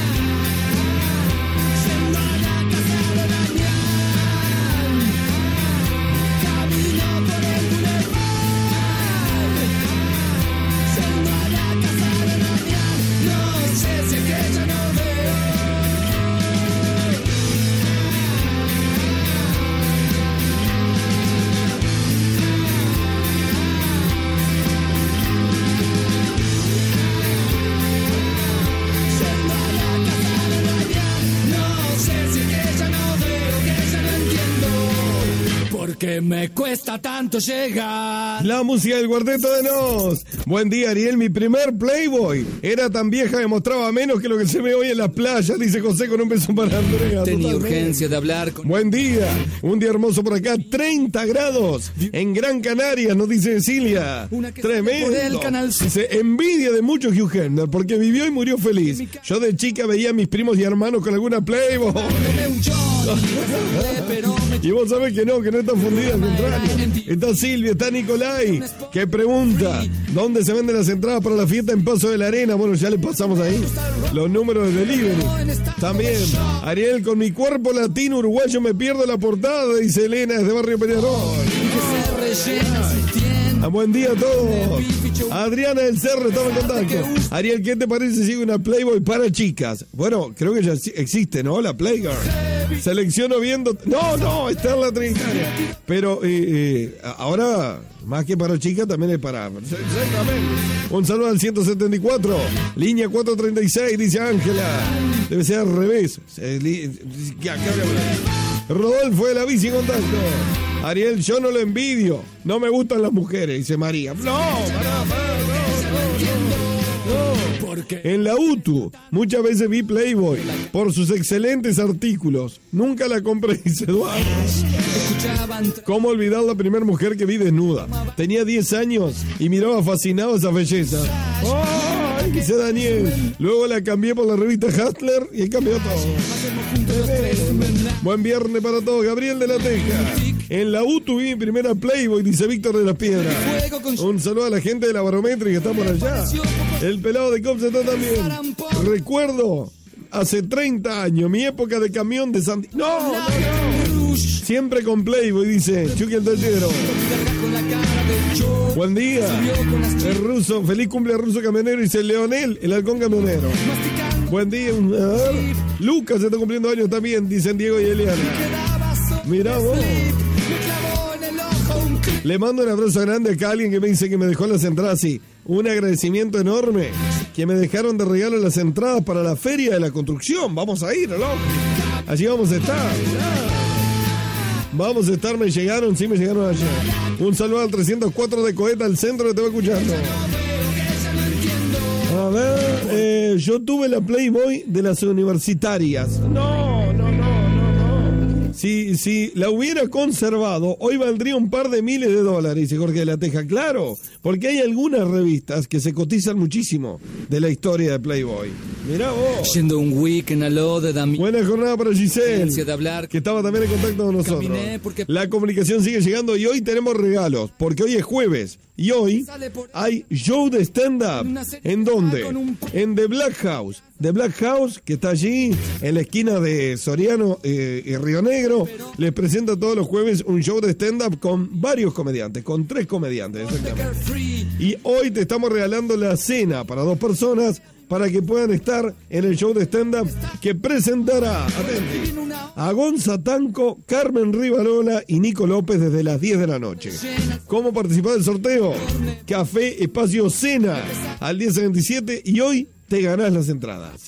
Yendo a la casa de Damián, camino por el boulevard. Yendo a la casa de Damián, no sé si es que ya no veo. Yendo a la casa de Damián, no sé si es que ya no veo, que ya no entiendo, porque me cuesta tanto llegar. La música del Cuarteto de Nos. Buen día, Ariel. Mi primer Playboy era tan vieja que mostraba menos que lo que se ve hoy en la playa, dice José con un beso para Andrea. Tenía Totalmente. urgencia de hablar con... Buen día. Un día hermoso por acá. 30 grados en Gran Canaria, nos dice Cecilia. Tremendo. por el canal- Dice, envidia de mucho Hugh Hefner porque vivió y murió feliz. Yo de chica veía a mis primos y hermanos con alguna Playboy. un John. Y vos sabés que no están fundidas, al contrario. Está Silvia, está Nicolai, que pregunta, ¿dónde se venden las entradas para la fiesta en Paso de la Arena? Bueno, ya le pasamos ahí los números de delivery. También, Ariel, con mi cuerpo latino uruguayo me pierdo la portada, dice Elena, desde Barrio Peñarol. Buen día a todos. Adriana del Cerro estaba en contacto. Ariel, ¿qué te parece si sigue una Playboy para chicas? Bueno, creo que ya existe, ¿no? La Playgirl. Selecciono viendo... No, está en la Trinitaria. Pero ahora, más que para chicas, también es para... Exactamente. Un saludo al 174. Línea 436, dice Ángela. Debe ser al revés. Rodolfo de la bici en contacto. Ariel, yo no lo envidio. No me gustan las mujeres, dice María. No. En la UTU, muchas veces vi Playboy por sus excelentes artículos. Nunca la compré, dice Eduardo. ¿Cómo olvidar la primera mujer que vi desnuda? Tenía 10 años y miraba fascinado esa belleza. ¡Ay, dice Daniel! Luego la cambié por la revista Hustler y cambió todo. Buen viernes para todos. Gabriel de la Teja. En la UTU vi mi primera Playboy, dice Víctor de la Piedra. Un saludo a la gente de la Barometri que está por allá. El pelado de Cops está también. Recuerdo hace 30 años, mi época de camión de Santiago. No. Siempre con Playboy, dice Chucky el Tachero. Buen día. El ruso, feliz cumple ruso camionero, dice Leonel, el halcón camionero. Buen día. Lucas está cumpliendo años también, dicen Diego y Eliana. Mirá vos. Le mando un abrazo grande acá a alguien que me dice que me dejó las entradas. Sí, un agradecimiento enorme. Que me dejaron de regalo las entradas para la Feria de la Construcción. Vamos a ir, ¿no? Allí vamos a estar. Vamos a estar, me llegaron allá. Un saludo al 304 de Coeta, al centro que te va escuchando. A ver, yo tuve la Playboy de las universitarias. No. Si la hubiera conservado, hoy valdría un par de miles de dólares, dice Jorge de la Teja. Claro, porque hay algunas revistas que se cotizan muchísimo de la historia de Playboy. Mirá vos. Yendo un weekend a lo de Buena jornada para Giselle, que estaba también en contacto con nosotros. La comunicación sigue llegando y hoy tenemos regalos, porque hoy es jueves. Y hoy hay show de stand-up. ¿En dónde? En The Black House. The Black House, que está allí en la esquina de Soriano y Río Negro, les presenta todos los jueves un show de stand-up con varios comediantes, con 3 comediantes exactamente. Y hoy te estamos regalando la cena para 2 personas para que puedan estar en el show de stand-up que presentará, atenti, a Gonza Tanco, Carmen Rivarola y Nico López desde las 10 de la noche. ¿Cómo participar del sorteo? Café Espacio Cena al 1077 y hoy te ganás las entradas.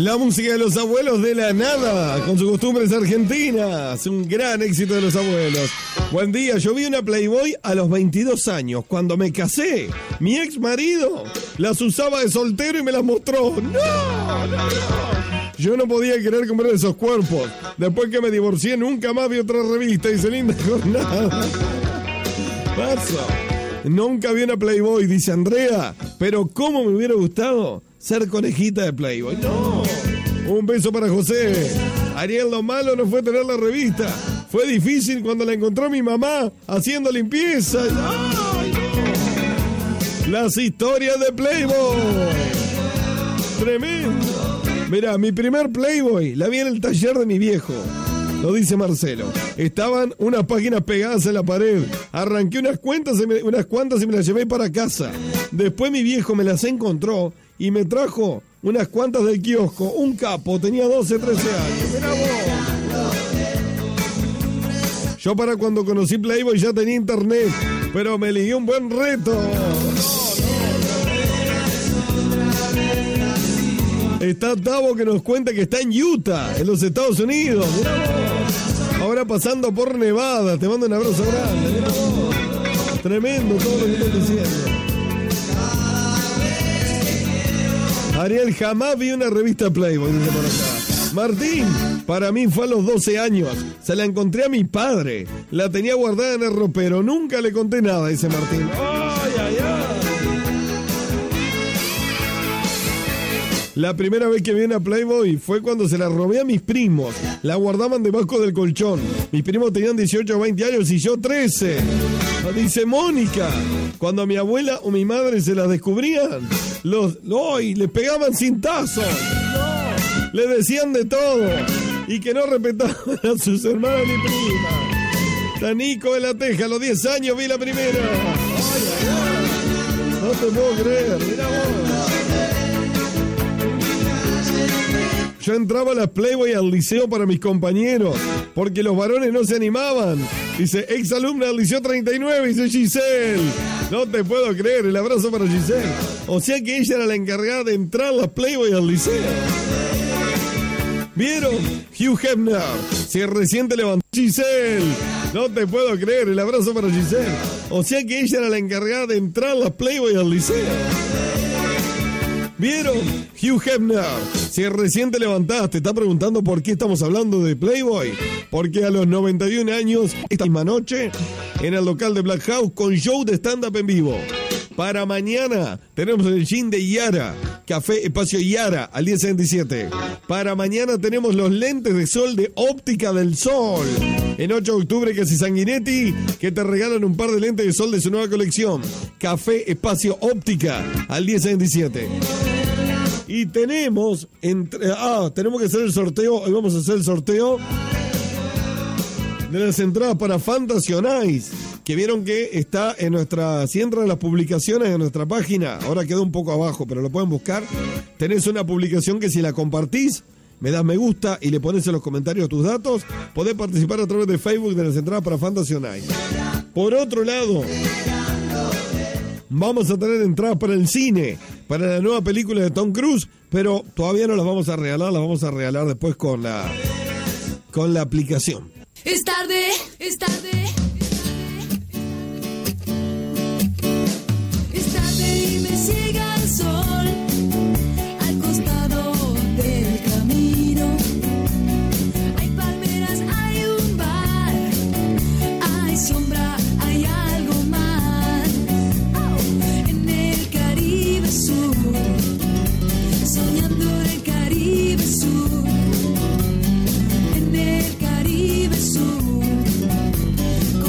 La música de los abuelos de la nada, con sus costumbres argentinas. Un gran éxito de los abuelos. Buen día, yo vi una Playboy a los 22 años. Cuando me casé, mi ex marido las usaba de soltero y me las mostró. ¡No! Yo no podía querer comprar esos cuerpos. Después que me divorcié, nunca más vi otra revista. Dice, linda jornada. Paso. Nunca vi una Playboy, dice Andrea. Pero cómo me hubiera gustado ser conejita de Playboy. ¡No! Un beso para José. Ariel, lo malo no fue tener la revista. Fue difícil cuando la encontró mi mamá haciendo limpieza. ¡Ay, no! Las historias de Playboy. Tremendo. Mirá, mi primer Playboy la vi en el taller de mi viejo. Lo dice Marcelo. Estaban unas páginas pegadas en la pared. Arranqué unas cuantas y me las llevé para casa. Después mi viejo me las encontró y me trajo unas cuantas del kiosco. Un capo, tenía 12, 13 años. Mirá vos. Yo para cuando conocí Playboy ya tenía internet, pero me ligué un buen reto. Está Tavo que nos cuenta que está en Utah, en los Estados Unidos. Mirá vos. Ahora pasando por Nevada. Te mando un abrazo grande. Mirá vos. Tremendo todo lo que estás diciendo. Ariel, jamás vi una revista Playboy, dice por acá. Martín, para mí fue a los 12 años. Se la encontré a mi padre. La tenía guardada en el ropero. Nunca le conté nada, dice Martín. ¡Ay, ay, ay! La primera vez que vi una Playboy fue cuando se la robé a mis primos. La guardaban debajo del colchón. Mis primos tenían 18 o 20 años y yo 13. Dice Mónica, cuando mi abuela o mi madre se las descubrían, les pegaban cintazos. Le decían de todo. Y que no respetaban a sus hermanas ni primas. Tanico de la Teja, a los 10 años vi la primera. Ay, ay, ay. No te puedo creer, mirá vos. Yo entraba a las Playboy al liceo para mis compañeros, porque los varones no se animaban. Dice, ex alumna del liceo 39, dice Giselle. No te puedo creer, el abrazo para Giselle. O sea que ella era la encargada de entrar a las Playboy al liceo. ¿Vieron? Hugh Hefner se recién te levantó. Giselle, no te puedo creer, el abrazo para Giselle. O sea que ella era la encargada de entrar a las Playboy al liceo. ¿Vieron? Hugh Hefner, si recién te levantaste, está preguntando por qué estamos hablando de Playboy. Porque a los 91 años, esta misma noche, en el local de Black House, con show de stand-up en vivo. Para mañana, tenemos el gin de Yara, Café Espacio Yara, al 1077. Para mañana tenemos los lentes de sol de Óptica del Sol. En 8 de octubre, Casi Sanguinetti, que te regalan un par de lentes de sol de su nueva colección. Café Espacio Óptica, al 1077. Y tenemos tenemos que hacer el sorteo. Hoy vamos a hacer el sorteo de las entradas para Fantasy on Ice, que vieron que está en nuestra, si entran las publicaciones de nuestra página, ahora quedó un poco abajo, pero lo pueden buscar. Tenés una publicación que si la compartís, me das me gusta y le pones en los comentarios tus datos, podés participar a través de Facebook de las entradas para Fantasy on Ice. Por otro lado, vamos a tener entradas para el cine, para la nueva película de Tom Cruise, pero todavía no las vamos a regalar, las vamos a regalar después con la aplicación. Es tarde, es tarde. Es tarde y me ciega el sol al costado del camino. Hay palmeras, hay un bar, hay sombra, hay algo más. En el Caribe Sur, soñando en el Caribe Sur. En el Caribe Sur,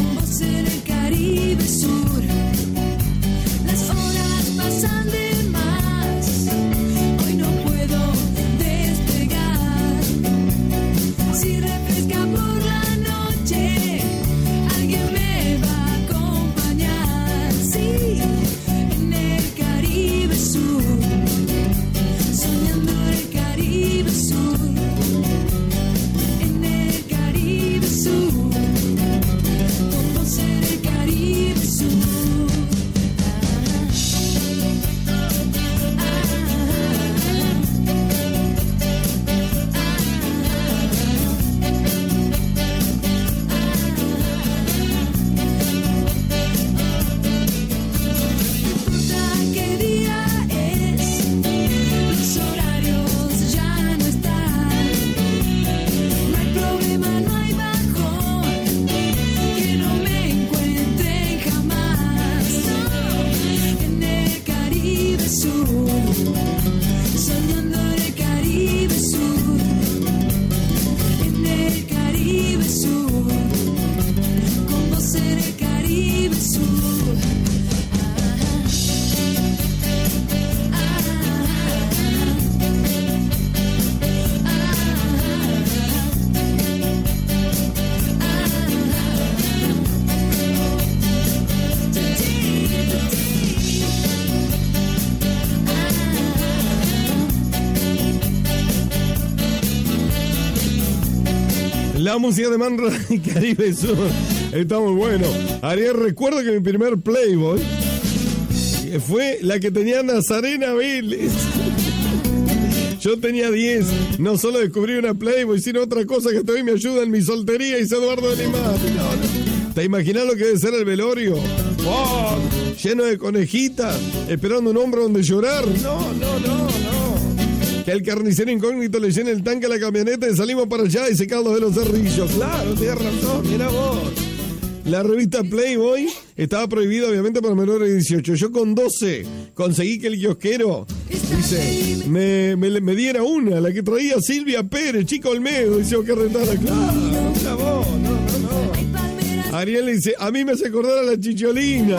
La música de Man Ray y Caribe Sur está muy bueno. Ariel, recuerdo que mi primer Playboy fue la que tenía Nazarena Vélez. Yo tenía 10. No solo descubrí una Playboy, sino otra cosa que todavía me ayuda en mi soltería. Y Eduardo de Lima. ¿Te imaginas lo que debe ser el velorio? ¡Oh! Lleno de conejitas, esperando un hombro donde llorar. No. Que el carnicero incógnito le llene el tanque a la camioneta y salimos para allá y se Carlos de los Cerrillos. Claro, tienes razón, mira vos. La revista Playboy estaba prohibida obviamente para menores de 18. Yo con 12 conseguí que el kiosquero, dice, me diera una, la que traía Silvia Pérez, Chico Olmedo, dice, que retara. Claro, mira vos, no. Ariel dice, a mí me hace acordar a la Chicholina.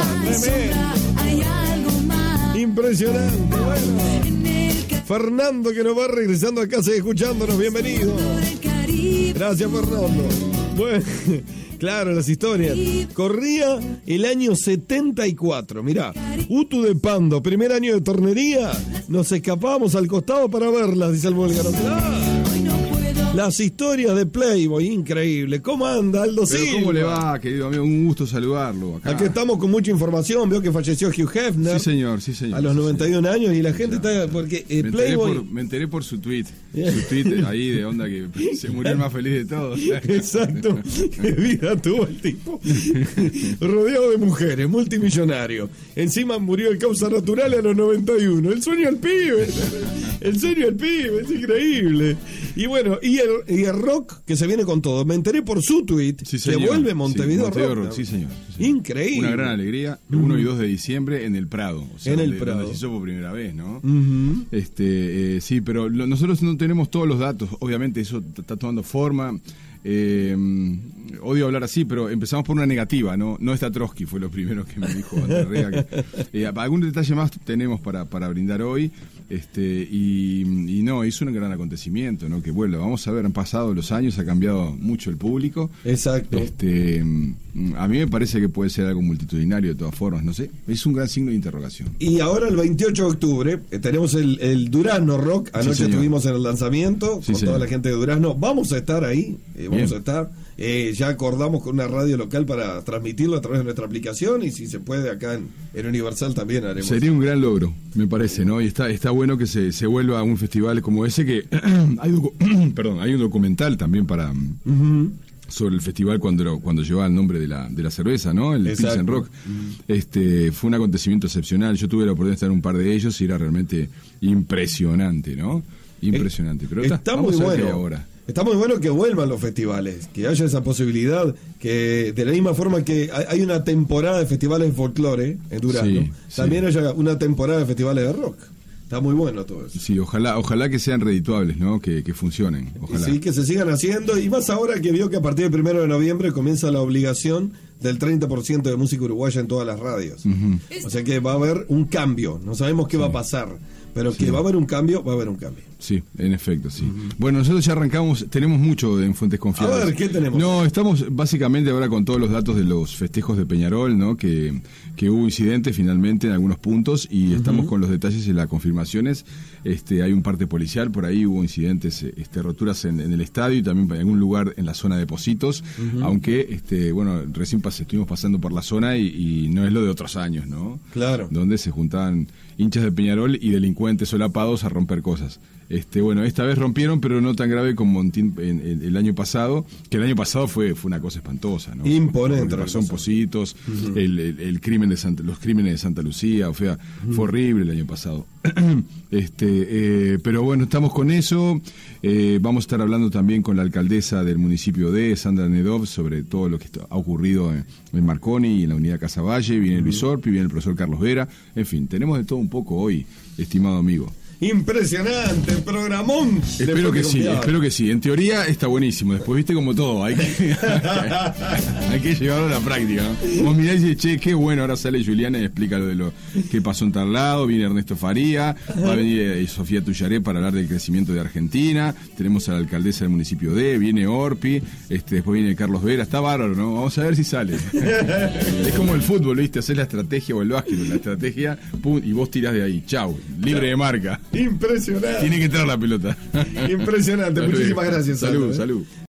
Impresionante, bueno. Fernando, que nos va regresando a casa y escuchándonos, bienvenido. Gracias, Fernando. Bueno, claro, las historias. Corría el año 74, mirá. Utu de Pando, primer año de tornería. Nos escapábamos al costado para verlas, dice el búlgaro. Las historias de Playboy, increíble. ¿Cómo anda, Aldo Silva? ¿Cómo le va, querido amigo? Un gusto saludarlo. Aquí estamos con mucha información. Veo que falleció Hugh Hefner. Sí, señor. A los 91 años y la gente está... Porque Playboy... Me enteré por su tweet. Su tweet ahí de onda que se murió el más feliz de todos. Exacto. Qué vida tuvo el tipo. Rodeado de mujeres, multimillonario. Encima murió de causa natural a los 91. El sueño del pibe. El sueño del pibe. Es increíble. Y bueno, y el rock que se viene con todo. Me enteré por su tweet que vuelve Montevideo Rock. Sí, señor. Increíble. Una gran alegría. 1 y 2 de diciembre en el Prado. O sea, en el Prado. Donde se hizo por primera vez, ¿no? Sí, pero nosotros no tenemos todos los datos. Obviamente eso está tomando forma. Odio hablar así, pero empezamos por una negativa, ¿no? No está Trotsky, fue lo primero que me dijo Andrés Rea. Algún detalle más tenemos para brindar hoy. Y no, es un gran acontecimiento, ¿no? Que vuelva. Vamos a ver, han pasado los años, ha cambiado mucho el público. Exacto. A mí me parece que puede ser algo multitudinario de todas formas, no sé. Es un gran signo de interrogación. Y ahora el 28 de octubre tenemos el Durazno Rock. Anoche estuvimos en el lanzamiento con toda la gente de Durazno. Vamos a estar ahí, vamos a estar. Ya acordamos con una radio local para transmitirlo a través de nuestra aplicación y si se puede acá en Universal también haremos. Sería un gran logro, me parece, ¿no? Y está bueno que se vuelva a un festival como ese que hay un documental también para sobre el festival cuando llevaba el nombre de la cerveza, ¿no? El Pilsen Rock. Fue un acontecimiento excepcional. Yo tuve la oportunidad de estar en un par de ellos y era realmente impresionante, ¿no? Impresionante. Pero está muy bueno ahora. Está muy bueno que vuelvan los festivales, que haya esa posibilidad, que de la misma forma que hay una temporada de festivales de folclore en Durazno, también haya una temporada de festivales de rock. Está muy bueno todo eso. Sí, ojalá que sean redituables, ¿no? Que funcionen. Ojalá. Sí, que se sigan haciendo, y más ahora que vio que a partir del 1 de noviembre comienza la obligación del 30% de música uruguaya en todas las radios. O sea que va a haber un cambio, no sabemos qué va a pasar, pero que va a haber un cambio, va a haber un cambio. Sí, en efecto, sí. Bueno, nosotros ya arrancamos, tenemos mucho en Fuentes Confiables. A ver, ¿qué tenemos? No, estamos básicamente ahora con todos los datos de los festejos de Peñarol, ¿no? Que hubo incidentes finalmente en algunos puntos y estamos con los detalles y las confirmaciones. Hay un parte policial, por ahí hubo incidentes, roturas en el estadio y también en algún lugar en la zona de Pocitos, aunque, recién estuvimos pasando por la zona y no es lo de otros años, ¿no? Claro. Donde se juntaban hinchas de Peñarol y delincuentes solapados a romper cosas. Esta vez rompieron, pero no tan grave como el año pasado, que el año pasado fue una cosa espantosa, ¿no? Imponente. Son Pocitos, el crimen los crímenes de Santa Lucía, o sea, fue horrible el año pasado. Pero bueno, estamos con eso. Vamos a estar hablando también con la alcaldesa del municipio de Sandra Nedov sobre todo lo que ha ocurrido en Marconi y en la unidad Casaballe. Viene Luis Orpi, viene el profesor Carlos Vera. En fin, tenemos de todo un poco hoy, estimado amigo. Impresionante, programón. Espero que sí. En teoría está buenísimo. Después, viste, como todo, hay que llevarlo a la práctica, ¿no? Vos mirás y dices, che, qué bueno, ahora sale Juliana y explica lo de lo que pasó en tal lado. Viene Ernesto Faría, va a venir Sofía Tuyaré para hablar del crecimiento de Argentina. Tenemos a la alcaldesa del municipio de, viene Orpi, después viene Carlos Vera. Está bárbaro, ¿no? Vamos a ver si sale. Es como el fútbol, viste, haces la estrategia o el básquet, la estrategia, pum, y vos tirás de ahí. Chau, libre de marca. Impresionante. Tiene que entrar la pelota. Impresionante. Muchísimas gracias. Salud.